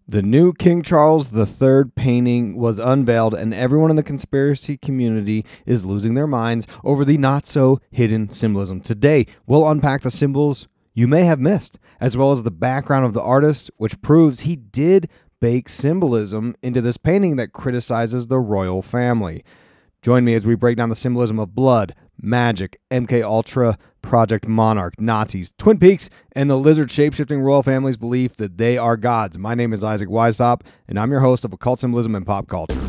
The new King Charles III painting was unveiled, and everyone in the conspiracy community is losing their minds over the not-so-hidden symbolism. Today, we'll unpack the symbols you may have missed, as well as the background of the artist, which proves he did bake symbolism into this painting that criticizes the royal family. Join me as we break down the symbolism of blood, magic, MK Ultra, Project Monarch, Nazis, Twin Peaks, and the lizard shape-shifting royal family's belief that they are gods. My name is Isaac Weishaupt, and I'm your host of Occult Symbolism and Pop Culture.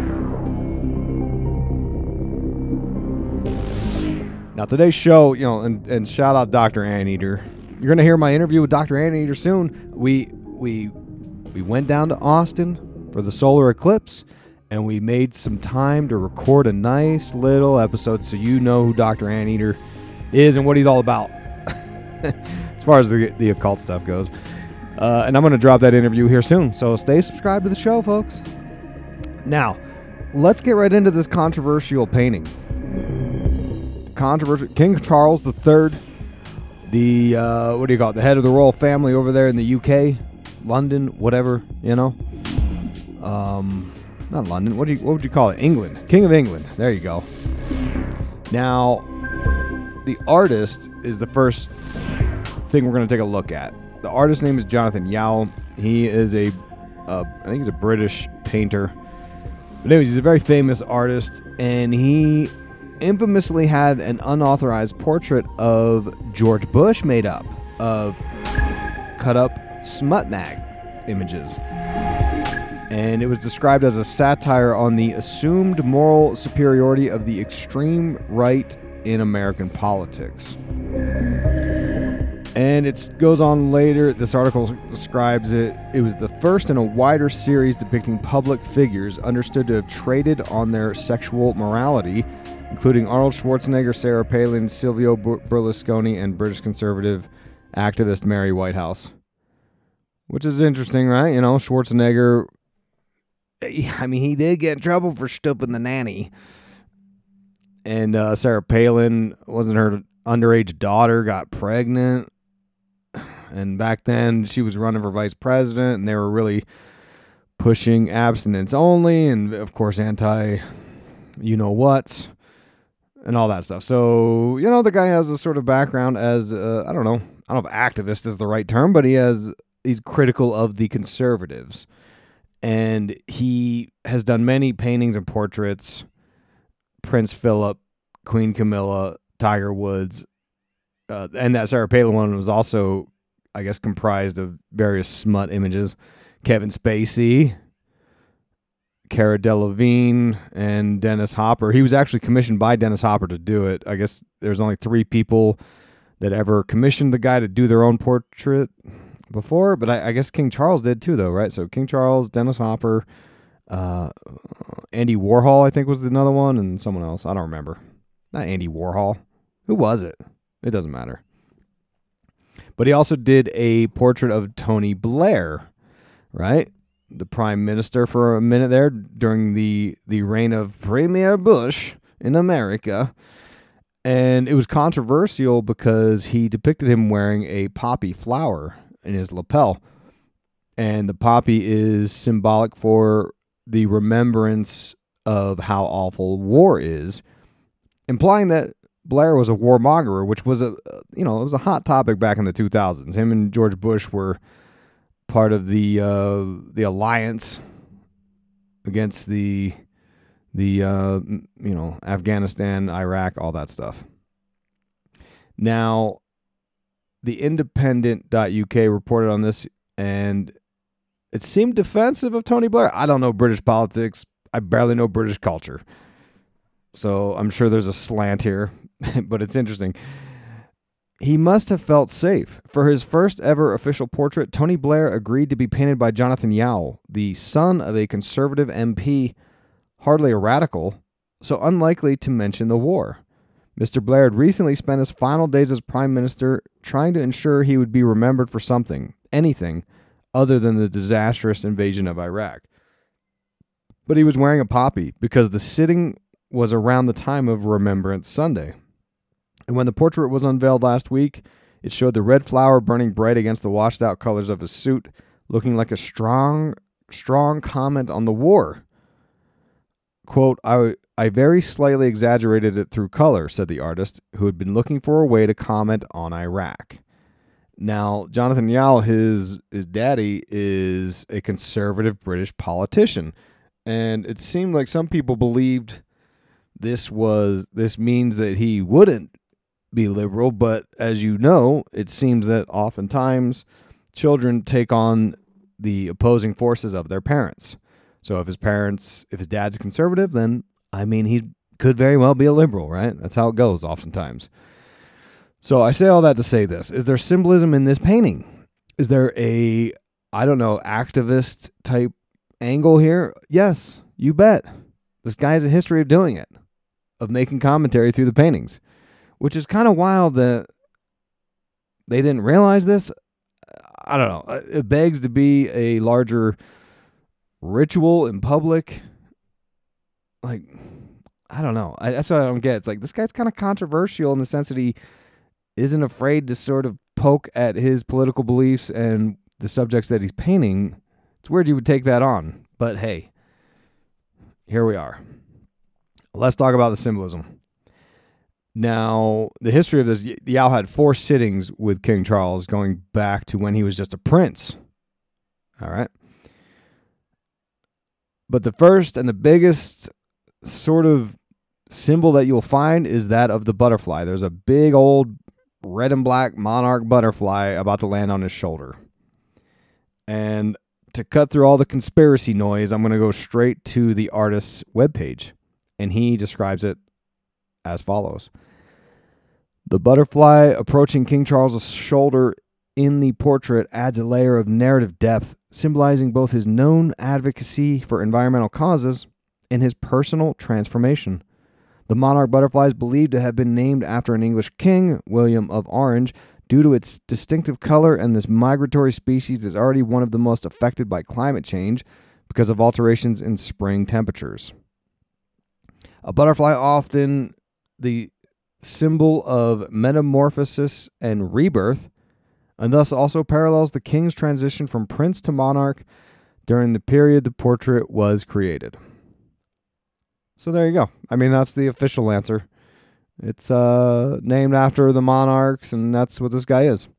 Now, today's show, and shout out Dr. Anteater. You're going to hear my interview with Dr. Anteater soon. We went down to Austin for the solar eclipse, and we made some time to record a nice little episode so you know who Dr. Anteater is and what he's all about as far as the occult stuff goes. And I'm going to drop that interview here soon, so stay subscribed to the show, folks. Now, let's get right into this controversial painting. King Charles III, the, the head of the royal family over there in the UK, London, whatever, not London, what would you call it? England. King of England. There you go. Now, the artist is the first thing we're going to take a look at. The artist's name is Jonathan Yao. He is I think he's a British painter. But anyways, he's a very famous artist, and he infamously had an unauthorized portrait of George Bush made up of cut up smut mag images. And it was described as a satire on the assumed moral superiority of the extreme right in American politics. And it goes on later, this article describes it. It was the first in a wider series depicting public figures understood to have traded on their sexual morality, including Arnold Schwarzenegger, Sarah Palin, Silvio Berlusconi, and British conservative activist Mary Whitehouse. Which is interesting, right? Schwarzenegger, he did get in trouble for stooping the nanny. And Sarah Palin, wasn't her underage daughter, got pregnant. And back then, she was running for vice president, and they were really pushing abstinence only, and of course, anti-you-know-whats, and all that stuff. So, the guy has a sort of background as, I don't know if activist is the right term, but he's critical of the conservatives. And he has done many paintings and portraits. Prince Philip, Queen Camilla, Tiger Woods, and that Sarah Palin one was also, I guess, comprised of various smut images. Kevin Spacey, Cara Delevingne, and Dennis Hopper. He was actually commissioned by Dennis Hopper to do it. I guess there's only 3 people that ever commissioned the guy to do their own portrait before, but I guess King Charles did too, though, right? So King Charles, Dennis Hopper, Andy Warhol, I think, was another one, and someone else. I don't remember. Not Andy Warhol. Who was it? It doesn't matter. But he also did a portrait of Tony Blair, right? The prime minister for a minute there during the reign of Premier Bush in America. And it was controversial because he depicted him wearing a poppy flower in his lapel. And the poppy is symbolic for the remembrance of how awful war is, implying that Blair was a warmonger, which was it was a hot topic back in the 2000s. Him and George Bush were part of the alliance against the Afghanistan, Iraq, all that stuff. Now, the Independent.uk reported on this, and it seemed defensive of Tony Blair. I don't know British politics. I barely know British culture. So I'm sure there's a slant here, but it's interesting. He must have felt safe. For his first ever official portrait, Tony Blair agreed to be painted by Jonathan Yao, the son of a conservative MP, hardly a radical, so unlikely to mention the war. Mr. Blair had recently spent his final days as prime minister trying to ensure he would be remembered for something, anything, other than the disastrous invasion of Iraq. But he was wearing a poppy because the sitting was around the time of Remembrance Sunday. And when the portrait was unveiled last week, it showed the red flower burning bright against the washed-out colors of his suit, looking like a strong comment on the war. Quote, I very slightly exaggerated it through color, said the artist, who had been looking for a way to comment on Iraq. Now, Jonathan Yao, his daddy, is a conservative British politician. And it seemed like some people believed this means that he wouldn't be liberal, but as you know, it seems that oftentimes children take on the opposing forces of their parents. So if his dad's conservative, then he could very well be a liberal, right? That's how it goes oftentimes. So I say all that to say this. Is there symbolism in this painting? Is there a, activist type angle here? Yes, you bet. This guy has a history of doing it, of making commentary through the paintings, which is kind of wild that they didn't realize this. I don't know. It begs to be a larger ritual in public. Like, I don't know. That's what I don't get. It's like, this guy's kind of controversial in the sense that he isn't afraid to sort of poke at his political beliefs and the subjects that he's painting. It's weird you would take that on. But hey, here we are. Let's talk about the symbolism. Now, the history of this, Yao had 4 sittings with King Charles going back to when he was just a prince. All right. But the first and the biggest sort of symbol that you'll find is that of the butterfly. There's a big old red and black monarch butterfly about to land on his shoulder. And to cut through all the conspiracy noise, I'm going to go straight to the artist's webpage. And he describes it as follows. The butterfly approaching King Charles' shoulder in the portrait adds a layer of narrative depth, symbolizing both his known advocacy for environmental causes and his personal transformation. The monarch butterfly is believed to have been named after an English king, William of Orange, due to its distinctive color, and this migratory species is already one of the most affected by climate change because of alterations in spring temperatures. A butterfly, often the symbol of metamorphosis and rebirth, and thus also parallels the king's transition from prince to monarch during the period the portrait was created. So there you go. That's the official answer. It's named after the monarchs, and that's what this guy is.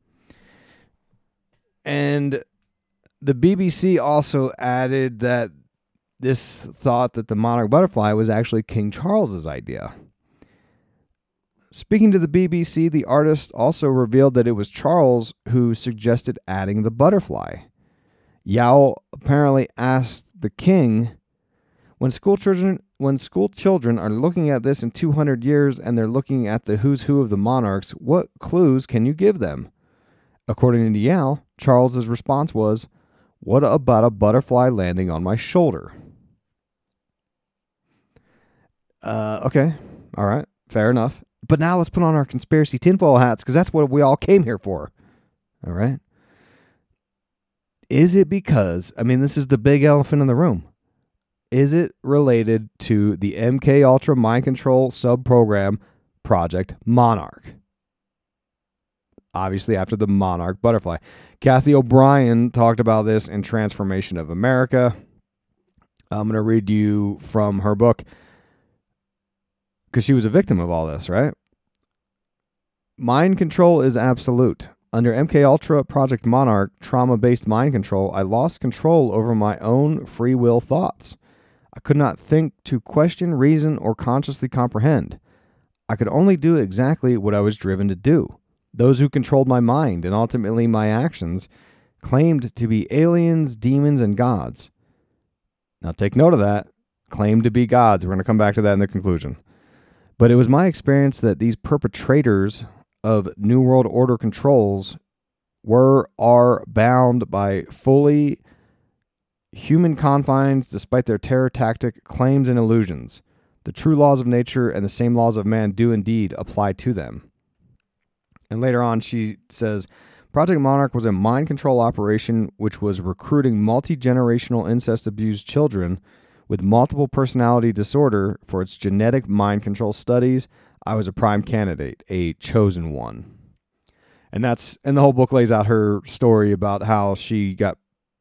And the BBC also added that this thought that the monarch butterfly was actually King Charles's idea. Speaking to the BBC, the artist also revealed that it was Charles who suggested adding the butterfly. Yao apparently asked the king, when school children are looking at this in 200 years and they're looking at the who's who of the monarchs, what clues can you give them? According to Yao, Charles's response was, what about a butterfly landing on my shoulder? Okay. All right. Fair enough. But now let's put on our conspiracy tinfoil hats, because that's what we all came here for. All right. Is it because, this is the big elephant in the room. Is it related to the MK Ultra mind control sub-program Project Monarch? Obviously after the monarch butterfly. Kathy O'Brien talked about this in Transformation of America. I'm going to read you from her book, because she was a victim of all this, right? Mind control is absolute. Under MK Ultra Project Monarch, trauma-based mind control, I lost control over my own free will thoughts. I could not think to question, reason, or consciously comprehend. I could only do exactly what I was driven to do. Those who controlled my mind and ultimately my actions claimed to be aliens, demons, and gods. Now take note of that. Claimed to be gods. We're going to come back to that in the conclusion. But it was my experience that these perpetrators of New World Order controls are bound by fully human confines despite their terror tactic claims and illusions. The true laws of nature and the same laws of man do indeed apply to them. And later on she says, Project Monarch was a mind control operation which was recruiting multi-generational incest-abused children with multiple personality disorder for its genetic mind control studies. I was a prime candidate, a chosen one. And the whole book lays out her story about how she got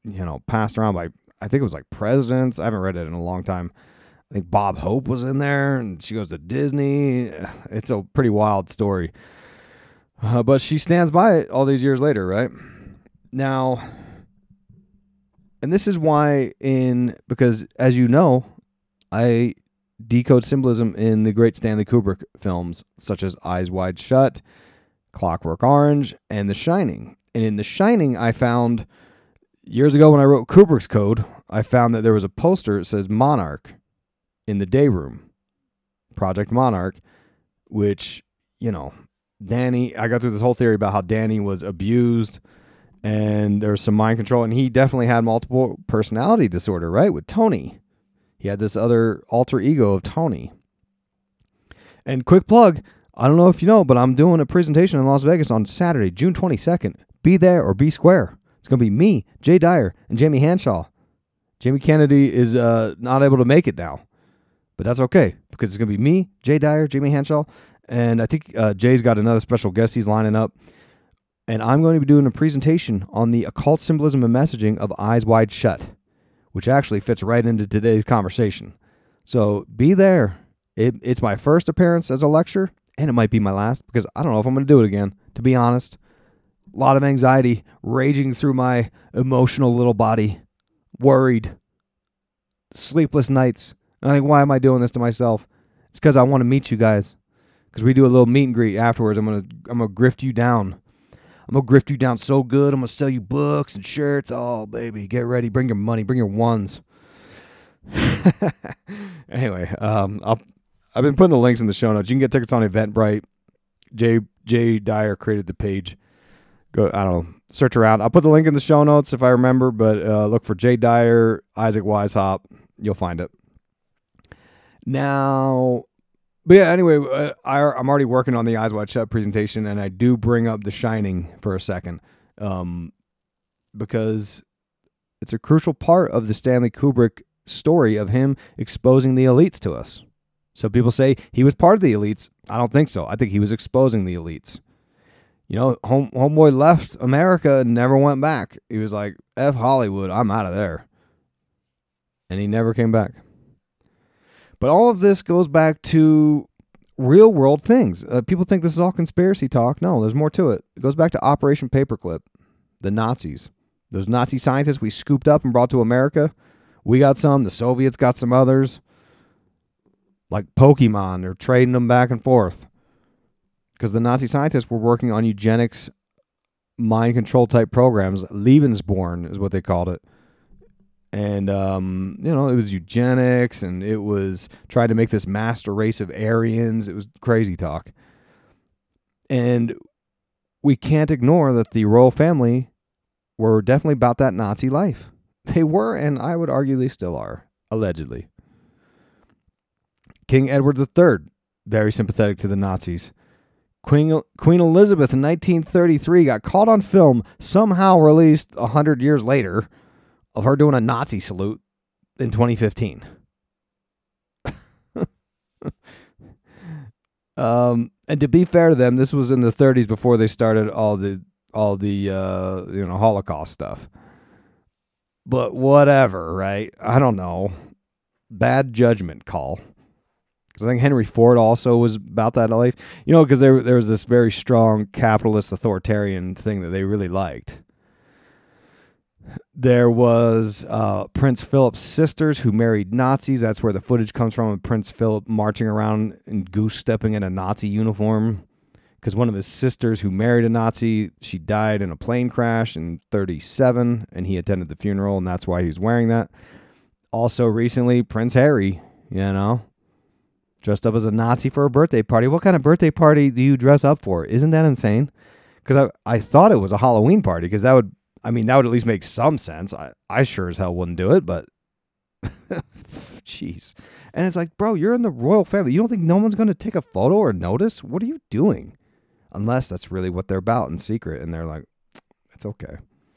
passed around by, I think it was like presidents. I haven't read it in a long time. I think Bob Hope was in there, and she goes to Disney. It's a pretty wild story. But she stands by it all these years later, right? Now, and this is why because as you know, I decode symbolism in the great Stanley Kubrick films, such as Eyes Wide Shut, Clockwork Orange, and The Shining. And in The Shining, I found, years ago when I wrote Kubrick's Code, I found that there was a poster that says Monarch in the day room. Project Monarch, which, Danny, I got through this whole theory about how Danny was abused and there was some mind control, and he definitely had multiple personality disorder, right? With Tony. He had this other alter ego of Tony. And quick plug, I don't know if you know, but I'm doing a presentation in Las Vegas on Saturday, June 22nd. Be there or be square. It's going to be me, Jay Dyer, and Jamie Hanshaw. Jamie Kennedy is not able to make it now. But that's okay, because it's going to be me, Jay Dyer, Jamie Hanshaw, and I think Jay's got another special guest he's lining up. And I'm going to be doing a presentation on the occult symbolism and messaging of Eyes Wide Shut, which actually fits right into today's conversation. So be there. It's my first appearance as a lecturer, and it might be my last, because I don't know if I'm going to do it again, to be honest. A lot of anxiety raging through my emotional little body. Worried. Sleepless nights. And I think, why am I doing this to myself? It's because I want to meet you guys. Because we do a little meet and greet afterwards. I'm gonna grift you down. I'm gonna grift you down so good. I'm gonna sell you books and shirts. Oh, baby, get ready. Bring your money. Bring your ones. Anyway, I've been putting the links in the show notes. You can get tickets on Eventbrite. Jay Dyer created the page. Go, I don't know, search around. I'll put the link in the show notes if I remember, but look for Jay Dyer, Isaac Weishaupt. You'll find it. Now, but yeah, anyway, I'm already working on the Eyes Wide Shut presentation, and I do bring up The Shining for a second, because it's a crucial part of the Stanley Kubrick story of him exposing the elites to us. So people say he was part of the elites. I don't think so. I think he was exposing the elites. Homeboy left America and never went back. He was like, F Hollywood, I'm out of there. And he never came back. But all of this goes back to real world things. People think this is all conspiracy talk. No, there's more to it. It goes back to Operation Paperclip, the Nazis. Those Nazi scientists we scooped up and brought to America. We got some. The Soviets got some others. Like Pokemon, they're trading them back and forth. Because the Nazi scientists were working on eugenics, mind control type programs. Lebensborn is what they called it. And, it was eugenics, and it was trying to make this master race of Aryans. It was crazy talk. And we can't ignore that the royal family were definitely about that Nazi life. They were, and I would argue they still are, allegedly. King Edward III, very sympathetic to the Nazis. Queen Elizabeth in 1933 got caught on film, somehow released 100 years later, of her doing a Nazi salute in 2015. And to be fair to them, this was in the 30s before they started all the Holocaust stuff. But whatever, right? I don't know. Bad judgment call. Because I think Henry Ford also was about that life. Because there was this very strong capitalist authoritarian thing that they really liked. There was Prince Philip's sisters who married Nazis. That's where the footage comes from, of Prince Philip marching around and goose-stepping in a Nazi uniform. Because one of his sisters who married a Nazi, she died in a plane crash in 1937, and he attended the funeral, and that's why he was wearing that. Also recently, Prince Harry, dressed up as a Nazi for a birthday party. What kind of birthday party do you dress up for? Isn't that insane? Because I thought it was a Halloween party, because that would at least make some sense. I sure as hell wouldn't do it, but jeez. And it's like, bro, you're in the royal family. You don't think no one's going to take a photo or notice? What are you doing? Unless that's really what they're about in secret, and they're like, it's okay.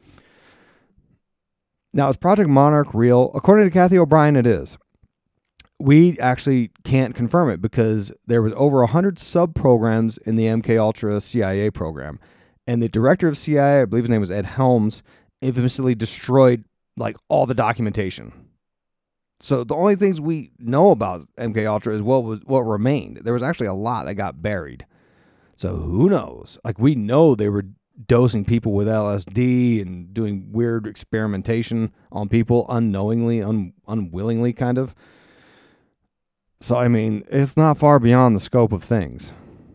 Now, is Project Monarch real? According to Kathy O'Brien, it is. We actually can't confirm it because there was over 100 sub-programs in the MKUltra CIA program. And the director of CIA, I believe his name was Ed Helms, infamously destroyed like all the documentation. So the only things we know about MK Ultra is what remained. There was actually a lot that got buried. So who knows? Like, we know they were dosing people with LSD and doing weird experimentation on people unknowingly, unwillingly, kind of. So, I mean, it's not far beyond the scope of things.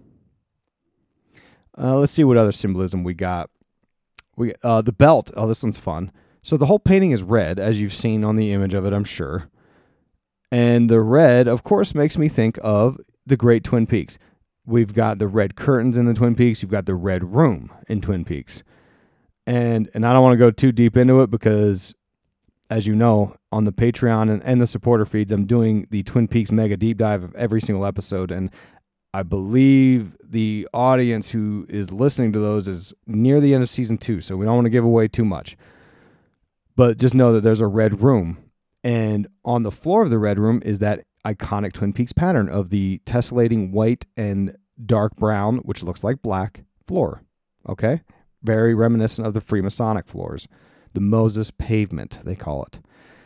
Let's see what other symbolism we got. The belt. Oh, this one's fun. So the whole painting is red, as you've seen on the image of it, I'm sure. And the red, of course, makes me think of the Great Twin Peaks. We've got the red curtains in the Twin Peaks. You've got the red room in Twin Peaks. And I don't want to go too deep into it because, as you know, on the Patreon and the supporter feeds, I'm doing the Twin Peaks mega deep dive of every single episode. And I believe the audience who is listening to those is near the end of season 2. So we don't want to give away too much. But just know that there's a red room. And on the floor of the red room is that iconic Twin Peaks pattern of the tessellating white and dark brown, which looks like black, floor. Okay? Very reminiscent of the Freemasonic floors. The Moses pavement, they call it.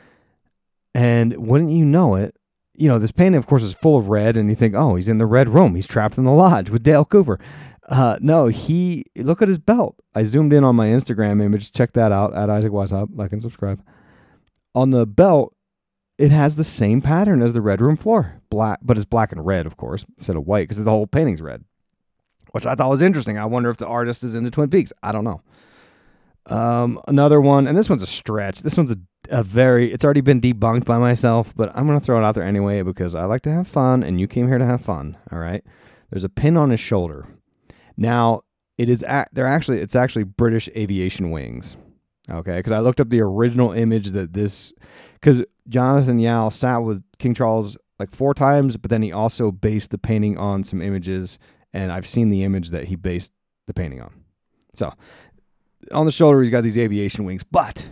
And wouldn't you know it, this painting, of course, is full of red, and you think, oh, he's in the red room. He's trapped in the lodge with Dale Cooper. No, look at his belt. I zoomed in on my Instagram image. Check that out, at Isaac Weishaupt. Like and subscribe. On the belt, it has the same pattern as the red room floor. Black, but it's black and red, of course, instead of white, because the whole painting's red, which I thought was interesting. I wonder if the artist is into Twin Peaks. I don't know. Another one, and this one's a stretch. This one's it's already been debunked by myself, but I'm going to throw it out there anyway because I like to have fun, and you came here to have fun, all right? There's a pin on his shoulder. Now, it's actually British aviation wings, okay? Because I looked up the original image because Jonathan Yao sat with King Charles like 4 times, but then he also based the painting on some images, and I've seen the image that he based the painting on. So, on the shoulder, he's got these aviation wings, but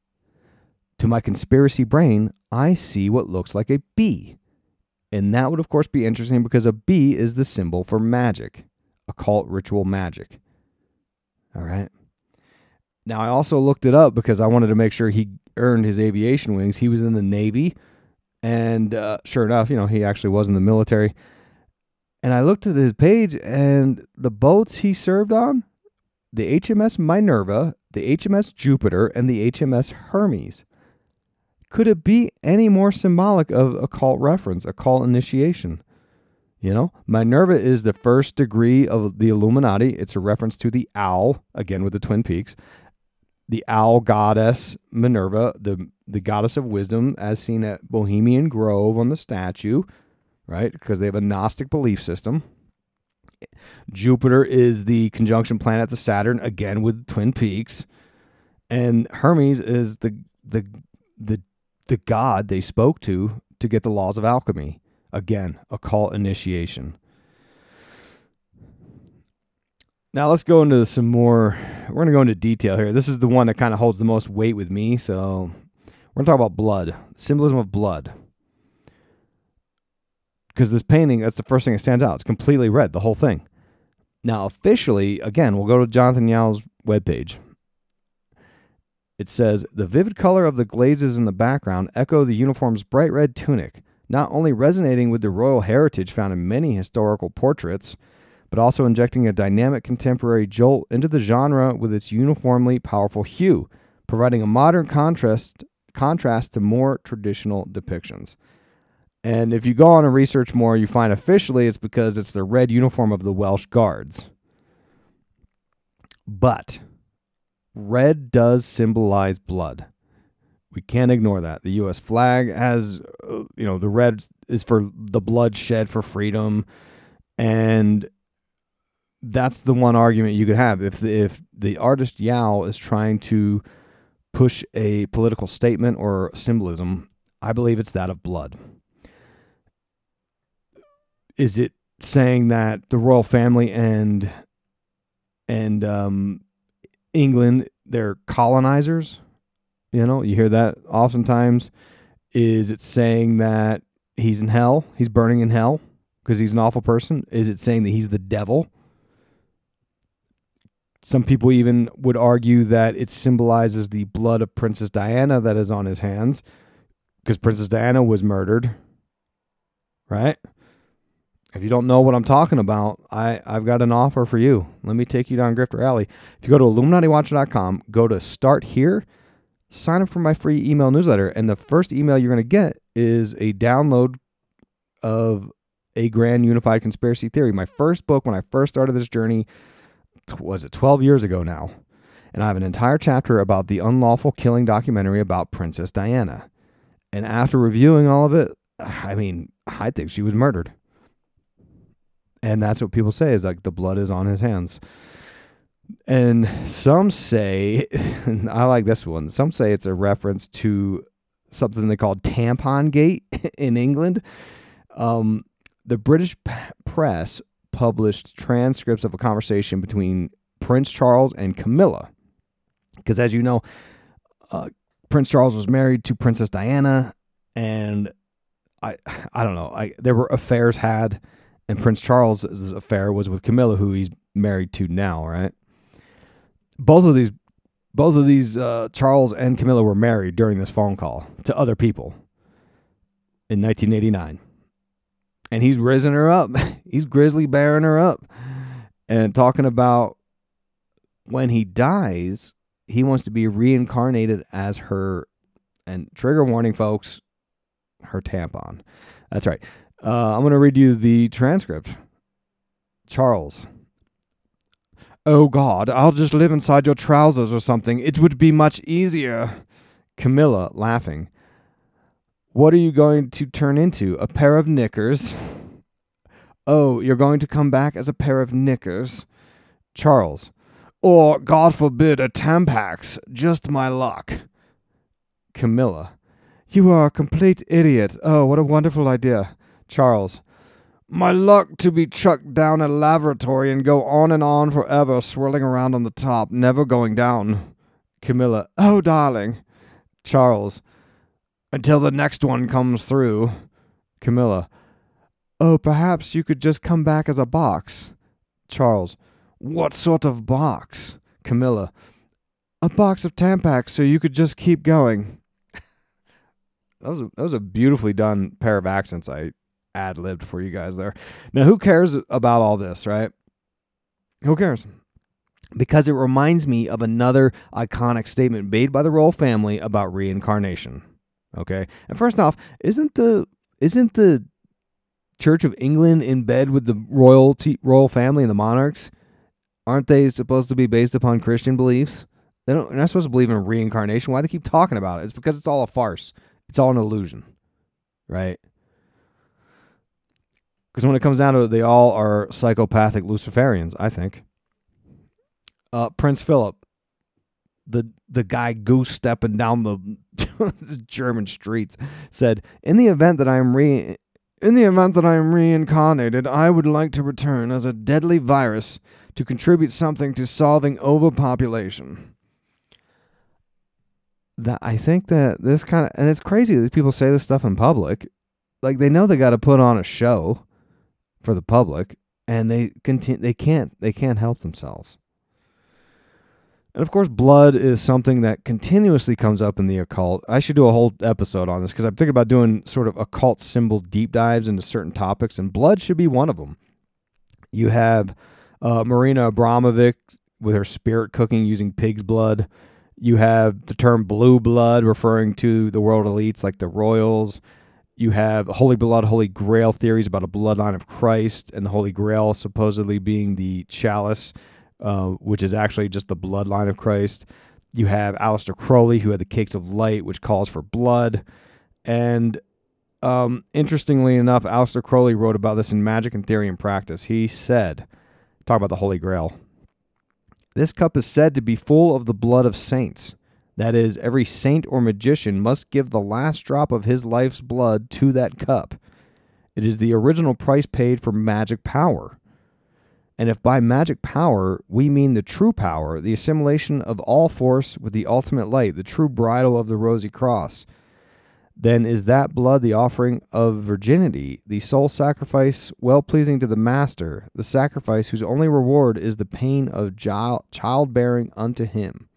to my conspiracy brain, I see what looks like a bee. And that would, of course, be interesting because a bee is the symbol for magic, occult ritual magic. All right. Now, I also looked it up because I wanted to make sure he earned his aviation wings. He was in the Navy, and sure enough, he actually was in the military. And I looked at his page, and the boats he served on, the HMS Minerva, the HMS Jupiter, and the HMS Hermes. Could it be any more symbolic of occult reference, occult initiation? Minerva is the first degree of the Illuminati. It's a reference to the owl, again with the Twin Peaks. The owl goddess Minerva, the goddess of wisdom, as seen at Bohemian Grove on the statue, right? Because they have a Gnostic belief system. Jupiter is the conjunction planet to Saturn, again with Twin Peaks. And Hermes is the god they spoke to get the laws of alchemy. Again, occult initiation. Now let's go into some more. We're going to go into detail here. This is the one that kind of holds the most weight with me. So we're going to talk about blood, symbolism of blood. Because this painting, that's the first thing that stands out. It's completely red, the whole thing. Now, officially, again, we'll go to Jonathan Yao's webpage. It says, the vivid color of the glazes in the background echo the uniform's bright red tunic, not only resonating with the royal heritage found in many historical portraits, but also injecting a dynamic contemporary jolt into the genre with its uniformly powerful hue, providing a modern contrast to more traditional depictions. And if you go on and research more, you find officially it's because it's the red uniform of the Welsh Guards. But red does symbolize blood. We can't ignore that. The U.S. flag has, the red is for the blood shed for freedom. And that's the one argument you could have. If the artist Yao is trying to push a political statement or symbolism, I believe it's that of blood. Is it saying that the royal family and England, they're colonizers? You hear that oftentimes. Is it saying that he's in hell? He's burning in hell because he's an awful person? Is it saying that he's the devil? Some people even would argue that it symbolizes the blood of Princess Diana that is on his hands, because Princess Diana was murdered, right? If you don't know what I'm talking about, I've got an offer for you. Let me take you down Grifter Alley. If you go to IlluminatiWatcher.com, go to Start Here, sign up for my free email newsletter, and the first email you're going to get is a download of A Grand Unified Conspiracy Theory. My first book when I first started this journey, was it 12 years ago now? And I have an entire chapter about the unlawful killing documentary about Princess Diana. And after reviewing all of it, I mean, I think she was murdered. And that's what people say, is like the blood is on his hands. And some say, and I like this one, some say it's a reference to something they called Tampon Gate in England. The British press published transcripts of a conversation between Prince Charles and Camilla. Because as you know, Prince Charles was married to Princess Diana, and I don't know, there were affairs had, and Prince Charles's affair was with Camilla, who he's married to now, right? Both of these Charles and Camilla were married during this phone call to other people in 1989. And he's risen her up. He's grizzly bearing her up. And talking about when he dies, he wants to be reincarnated as her, and trigger warning, folks, her tampon. That's right. I'm going to read you the transcript. Charles. Oh, God, I'll just live inside your trousers or something. It would be much easier. Camilla, laughing. What are you going to turn into? A pair of knickers? Oh, you're going to come back as a pair of knickers? Charles. Or, God forbid, a Tampax. Just my luck. Camilla. You are a complete idiot. Oh, what a wonderful idea. Charles. My luck to be chucked down a lavatory and go on and on forever, swirling around on the top, never going down. Camilla. Oh, darling. Charles. Until the next one comes through. Camilla. Oh, perhaps you could just come back as a box. Charles. What sort of box? Camilla. A box of Tampax so you could just keep going. That was a beautifully done pair of accents I ad-libbed for you guys there. Now, who cares about all this, right? Who cares? Because it reminds me of another iconic statement made by the royal family about reincarnation. Okay? And first off, isn't the Church of England in bed with the royal family and the monarchs? Aren't they supposed to be based upon Christian beliefs? They're not supposed to believe in reincarnation. Why do they keep talking about it? It's because it's all a farce. It's all an illusion, right? Because when it comes down to it, they all are psychopathic Luciferians, I think. Prince Philip, the guy goose stepping down the German streets, said, "In the event that I am reincarnated, I would like to return as a deadly virus to contribute something to solving overpopulation." That I think that this kind of, and it's crazy that these people say this stuff in public, like they know they got to put on a show for the public, and they can't help themselves. And of course, blood is something that continuously comes up in the occult. I should do a whole episode on this because I'm thinking about doing sort of occult symbol deep dives into certain topics, and blood should be one of them. You have Marina Abramovic with her spirit cooking using pig's blood. You have the term blue blood referring to the world elites like the royals. You have Holy Blood, Holy Grail theories about a bloodline of Christ, and the Holy Grail supposedly being the chalice, which is actually just the bloodline of Christ. You have Aleister Crowley, who had the Cakes of Light, which calls for blood. And interestingly enough, Aleister Crowley wrote about this in Magic and Theory and Practice. He said, talk about the Holy Grail. This cup is said to be full of the blood of saints. That is, every saint or magician must give the last drop of his life's blood to that cup. It is the original price paid for magic power. And if by magic power we mean the true power, the assimilation of all force with the ultimate light, the true bridle of the rosy cross, Then is that blood the offering of virginity, the sole sacrifice well-pleasing to the master, the sacrifice whose only reward is the pain of childbearing unto him?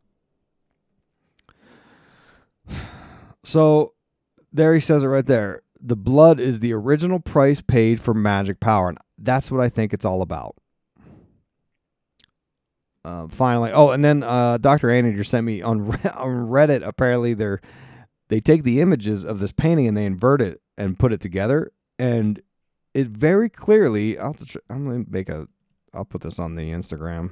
So there he says it right there. The blood is the original price paid for magic power. And that's what I think it's all about. Finally. Oh, and then Dr. Anninger sent me on Reddit. Apparently they take the images of this painting and they invert it and put it together. And it very clearly, I'll put this on the Instagram.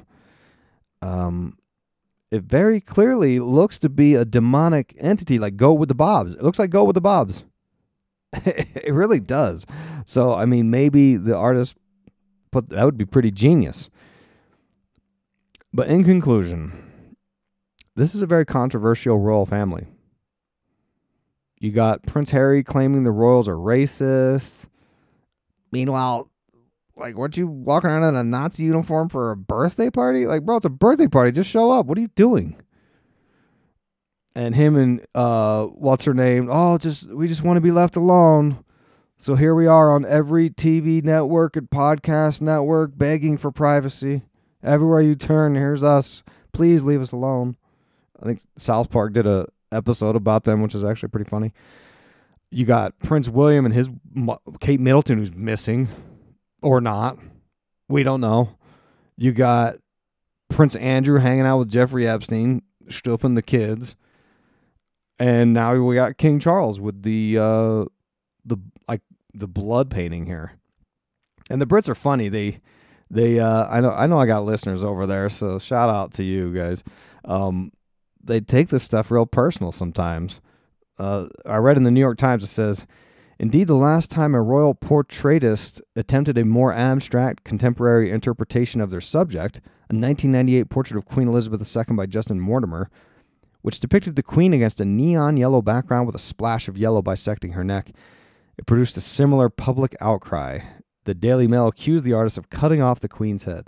It very clearly looks to be a demonic entity, like Go with the Bobs. It looks like Go with the Bobs. It really does. So, I mean, maybe the artist that would be pretty genius. But in conclusion, this is a very controversial royal family. You got Prince Harry claiming the royals are racist. Meanwhile, like, weren't you walking around in a Nazi uniform for a birthday party? Like, bro, it's a birthday party. Just show up. What are you doing? And him and what's her name? We just want to be left alone. So here we are on every TV network and podcast network begging for privacy. Everywhere you turn, here's us. Please leave us alone. I think South Park did a episode about them, which is actually pretty funny. You got Prince William and his Kate Middleton, who's missing or not. We don't know. You got Prince Andrew hanging out with Jeffrey Epstein, stooping the kids. And now we got King Charles with the blood painting here. And the Brits are funny. They I know I got listeners over there, so shout out to you guys. They take this stuff real personal sometimes. I read in the New York Times, it says, indeed, the last time a royal portraitist attempted a more abstract contemporary interpretation of their subject, a 1998 portrait of Queen Elizabeth II by Justin Mortimer, which depicted the Queen against a neon yellow background with a splash of yellow bisecting her neck. It produced a similar public outcry. The Daily Mail accused the artist of cutting off the Queen's head.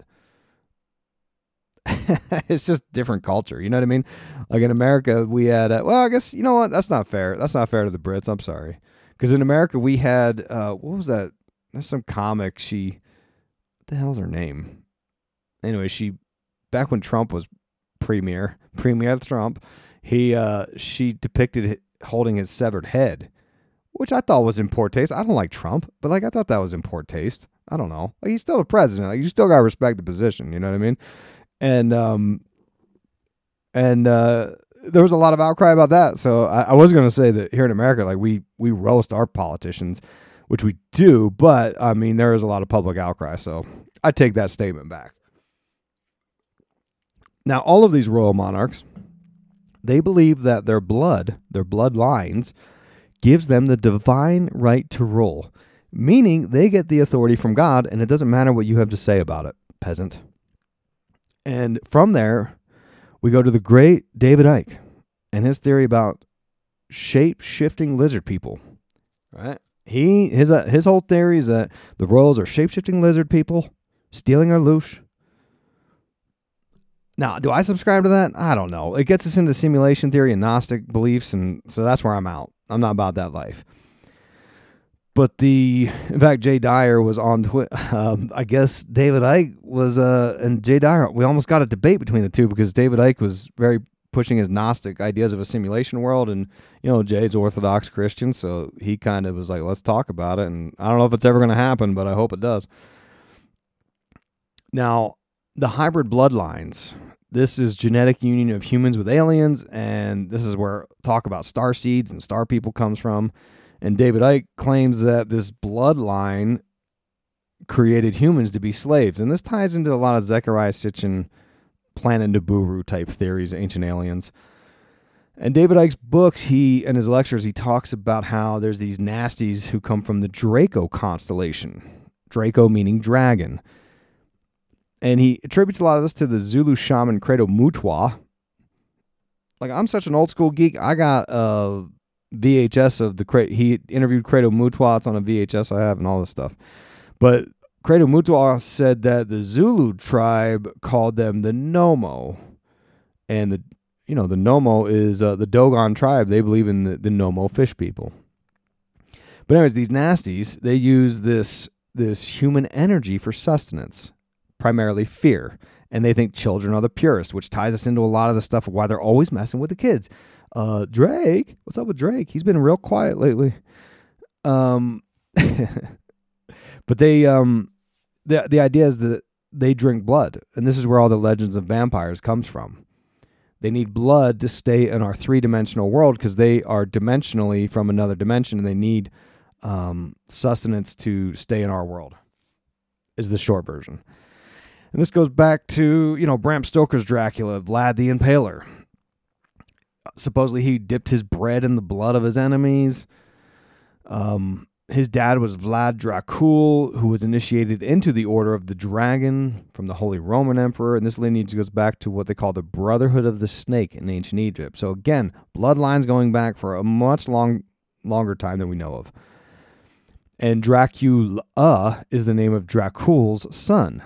It's just different culture, you know what I mean? Like in America, we had, I guess, you know what? That's not fair. That's not fair to the Brits. I'm sorry. Because in America, we had, what was that? There's some comic. What the hell's her name? Anyway, back when Trump was Premier Trump, she depicted holding his severed head, which I thought was in poor taste. I don't like Trump, but like I thought that was in poor taste. I don't know. Like, he's still the president. Like, you still gotta respect the position. You know what I mean? And there was a lot of outcry about that. So I was gonna say that here in America, like we roast our politicians, which we do, but I mean there is a lot of public outcry. So I take that statement back. Now, all of these royal monarchs, they believe that their bloodlines, gives them the divine right to rule, meaning they get the authority from God, and it doesn't matter what you have to say about it, peasant. And from there, we go to the great David Icke and his theory about shape-shifting lizard people. Right? His whole theory is that the royals are shape-shifting lizard people, stealing our louche. Now, do I subscribe to that? I don't know. It gets us into simulation theory and Gnostic beliefs, and so that's where I'm out. I'm not about that life. But in fact, Jay Dyer was on Twitter. I guess David Icke was, and Jay Dyer, we almost got a debate between the two because David Icke was very pushing his Gnostic ideas of a simulation world, and, you know, Jay's Orthodox Christian, so he kind of was like, let's talk about it, and I don't know if it's ever going to happen, but I hope it does. Now, the hybrid bloodlines, this is genetic union of humans with aliens, and this is where talk about star seeds and star people comes from. And David Icke claims that this bloodline created humans to be slaves. And this ties into a lot of Zecharia Sitchin, Planet Nibiru type theories, ancient aliens. And David Icke's books, and his lectures, he talks about how there's these nasties who come from the Draco constellation. Draco meaning dragon. And he attributes a lot of this to the Zulu shaman Credo Mutwa. Like, I'm such an old school geek. I got a VHS of he interviewed Credo Mutwa. It's on a VHS I have and all this stuff. But Credo Mutwa said that the Zulu tribe called them the Nomo. And the Nomo is the Dogon tribe. They believe in the Nomo fish people. But anyways, these nasties, they use this human energy for sustenance, primarily fear. And they think children are the purest, which ties us into a lot of the stuff of why they're always messing with the kids. Drake, what's up with Drake? He's been real quiet lately. But they, the idea is that they drink blood, and this is where all the legends of vampires comes from. They need blood to stay in our three-dimensional world because they are dimensionally from another dimension, and they need sustenance to stay in our world, is the short version. And this goes back to, Bram Stoker's Dracula, Vlad the Impaler. Supposedly he dipped his bread in the blood of his enemies. His dad was Vlad Dracul, who was initiated into the Order of the Dragon from the Holy Roman Emperor. And this lineage goes back to what they call the Brotherhood of the Snake in ancient Egypt. So again, bloodlines going back for a much longer time than we know of. And Dracula is the name of Dracul's son.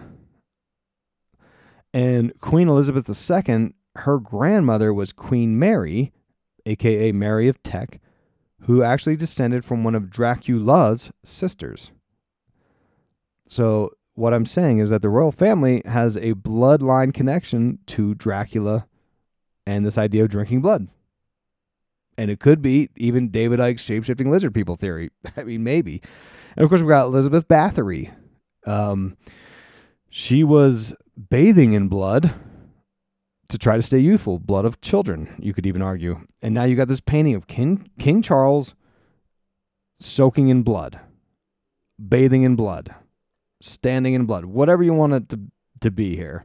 And Queen Elizabeth II, her grandmother was Queen Mary, a.k.a. Mary of Teck, who actually descended from one of Dracula's sisters. So what I'm saying is that the royal family has a bloodline connection to Dracula and this idea of drinking blood. And it could be even David Icke's shape-shifting lizard people theory. I mean, maybe. And of course, we've got Elizabeth Bathory. She was bathing in blood to try to stay youthful. Blood of children, you could even argue. And now you got this painting of King Charles soaking in blood, bathing in blood, standing in blood, whatever you want it to be here.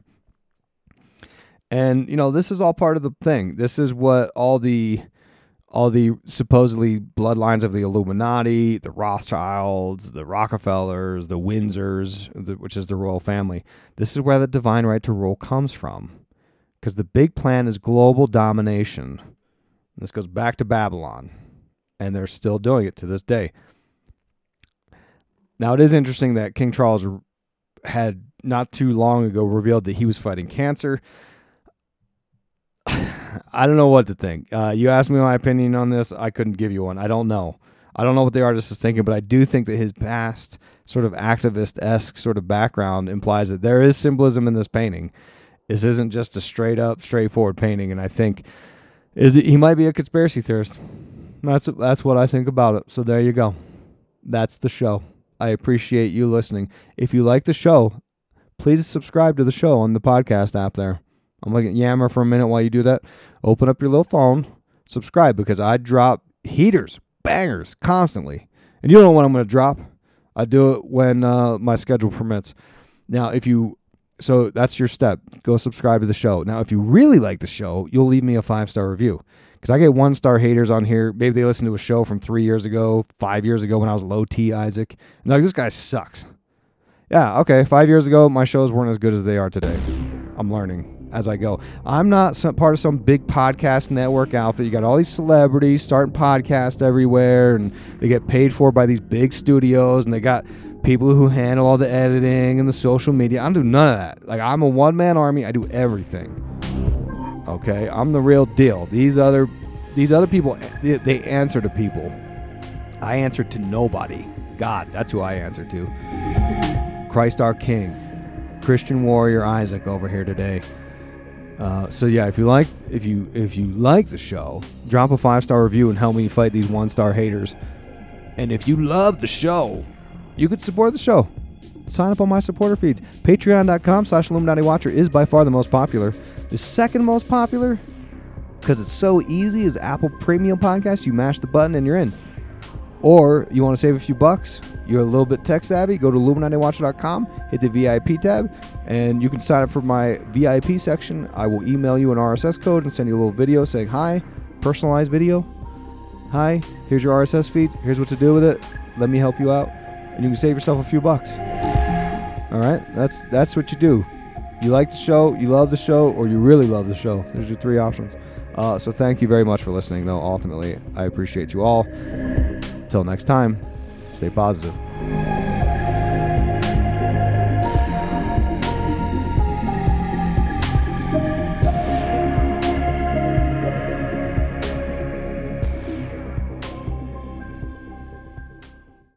And, this is all part of the thing. This is what all the supposedly bloodlines of the Illuminati, the Rothschilds, the Rockefellers, the Windsors, which is the royal family. This is where the divine right to rule comes from. Because the big plan is global domination. This goes back to Babylon. And they're still doing it to this day. Now, it is interesting that King Charles had not too long ago revealed that he was fighting cancer. I don't know what to think. You asked me my opinion on this. I couldn't give you one. I don't know. I don't know what the artist is thinking, but I do think that his past sort of activist-esque sort of background implies that there is symbolism in this painting. This isn't just a straightforward painting, and I think he might be a conspiracy theorist. That's what I think about it. So there you go. That's the show. I appreciate you listening. If you like the show, please subscribe to the show on the podcast app there. I'm going to yammer for a minute while you do that. Open up your little phone, subscribe, because I drop heaters, bangers, constantly. And you don't know when I'm going to drop. I do it when my schedule permits. Now, so that's your step. Go subscribe to the show. Now, if you really like the show, you'll leave me a 5-star review. Because I get 1-star haters on here. Maybe they listened to a show from 3 years ago, 5 years ago when I was low T Isaac. And they're like, this guy sucks. Yeah, okay. 5 years ago, my shows weren't as good as they are today. I'm learning as I go. I'm not part of some big podcast network outfit. You got all these celebrities starting podcasts everywhere, and they get paid for by these big studios, and they got people who handle all the editing and the social media. I don't do none of that. Like, I'm a one-man army. I do everything. Okay? I'm the real deal. These other people, they answer to people. I answer to nobody. God, that's who I answer to. Christ our King. Christian warrior Isaac over here today. So yeah, if you like the show, drop a 5-star review and help me fight these 1-star haters. And if you love the show, you could support the show. Sign up on my supporter feeds. Patreon.com/IlluminatiWatcher is by far the most popular. The second most popular, because it's so easy, is Apple Premium Podcast. You mash the button and you're in. Or you want to save a few bucks, you're a little bit tech savvy, go to IlluminatiWatcher.com, hit the VIP tab, and you can sign up for my VIP section. I will email you an RSS code and send you a little video saying, hi, personalized video. Hi, here's your RSS feed. Here's what to do with it. Let me help you out. And you can save yourself a few bucks. All right? That's what you do. You like the show, you love the show, or you really love the show. There's your 3 options. So thank you very much for listening, though. Ultimately, I appreciate you all. Till next time, stay positive.